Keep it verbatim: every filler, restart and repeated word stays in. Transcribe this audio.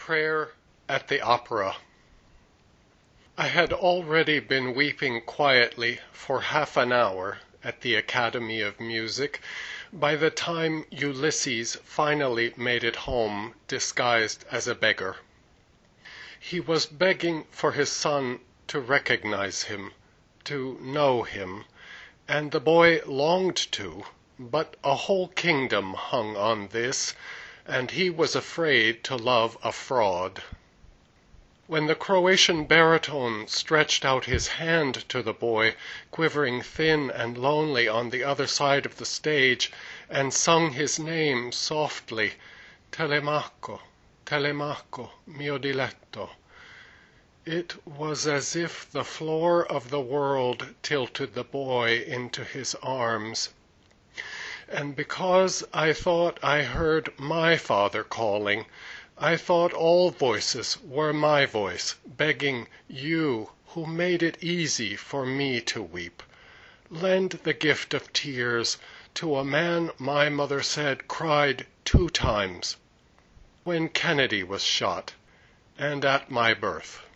Prayer at the Opera. I had already been weeping quietly for half an hour at the Academy of Music by the time Ulysses finally made it home disguised as a beggar. He was begging for his son to recognize him, to know him, and the boy longed to, but a whole kingdom hung on this, and he was afraid to love a fraud. When the Croatian baritone stretched out his hand to the boy, quivering thin and lonely on the other side of the stage, and sung his name softly, Telemaco, Telemaco, mio diletto, it was as if the floor of the world tilted the boy into his arms. And because I thought I heard my father calling, I thought all voices were my voice, begging you, who made it easy for me to weep, lend the gift of tears to a man my mother said cried two times, when Kennedy was shot, and at my birth.